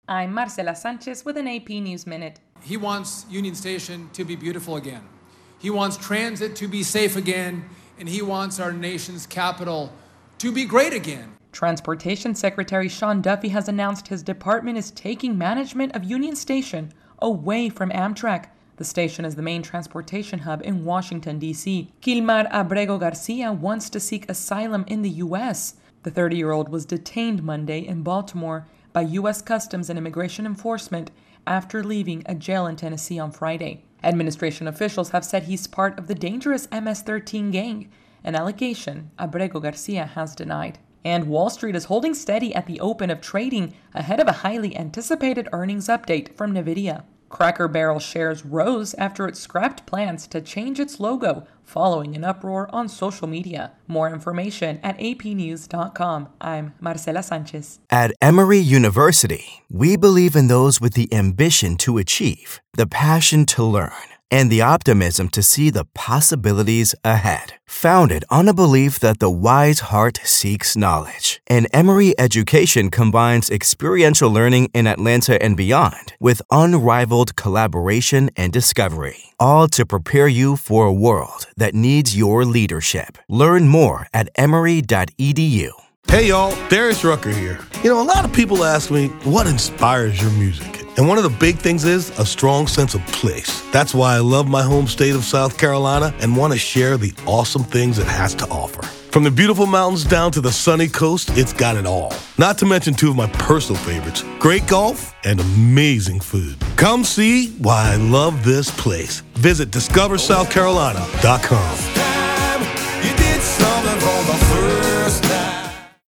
I'm Marcela Sanchez with an AP News Minute. He wants Union Station to be beautiful again. He wants transit to be safe again, and he wants our nation's capital to be great again. Transportation Secretary Sean Duffy has announced his department is taking management of Union Station away from Amtrak. The station is the main transportation hub in Washington, D.C. Kilmar Abrego Garcia wants to seek asylum in the U.S. The 30-year-old was detained Monday in Baltimore by U.S. Customs and Immigration Enforcement after leaving a jail in Tennessee on Friday. Administration officials have said he's part of the dangerous MS-13 gang, an allegation Abrego Garcia has denied. And Wall Street is holding steady at the open of trading ahead of a highly anticipated earnings update from NVIDIA. Cracker Barrel shares rose after it scrapped plans to change its logo following an uproar on social media. More information at apnews.com. I'm Marcela Sanchez. At Emory University, we believe in those with the ambition to achieve, the passion to learn, and the optimism to see the possibilities ahead. Founded on a belief that the wise heart seeks knowledge, and Emory education combines experiential learning in Atlanta and beyond with unrivaled collaboration and discovery, all to prepare you for a world that needs your leadership. Learn more at emory.edu. Hey y'all, Darius Rucker here. A lot of people ask me, what inspires your music? And one of the big things is a strong sense of place. That's why I love my home state of South Carolina and want to share the awesome things it has to offer. From the beautiful mountains down to the sunny coast, it's got it all. Not to mention two of my personal favorites, great golf and amazing food. Come see why I love this place. Visit discoversouthcarolina.com.